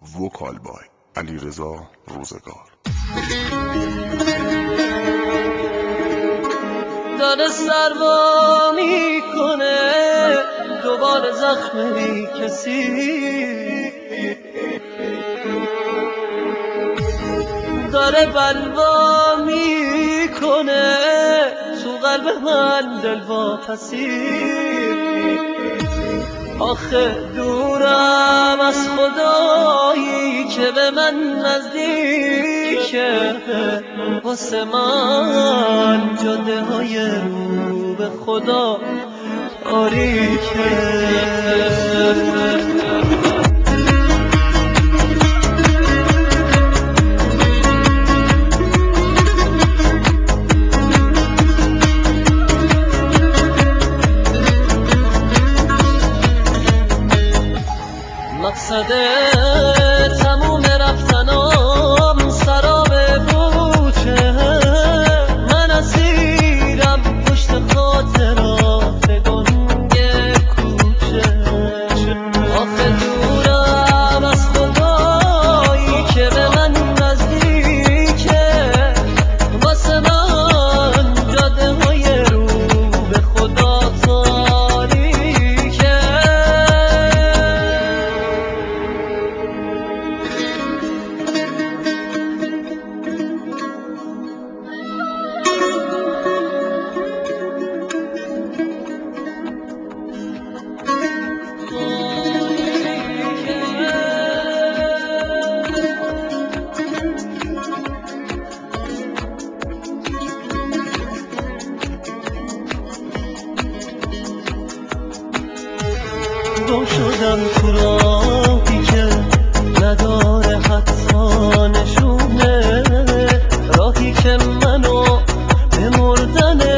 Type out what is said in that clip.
وکال بای علیرضا روزگار. داره سروا میکنه دوباره زخم بی کسی، داره بلوا میکنه تو قلب من دلواپسی. آخه دورم از خدایی که به من نزدیکه، واسه من جاده های رو به خدا تاریکه. مقصد تموم رفتنام سراب پوچه، من اسیرم پشت خاطرات گنگ کوچه. آخه دورم از خدایی که به من نزدیکه، واسه من جاده های رو به خدا تاریکه. گم شدم تو راهی که نداره حتی نشونه، راهی که منو به مردن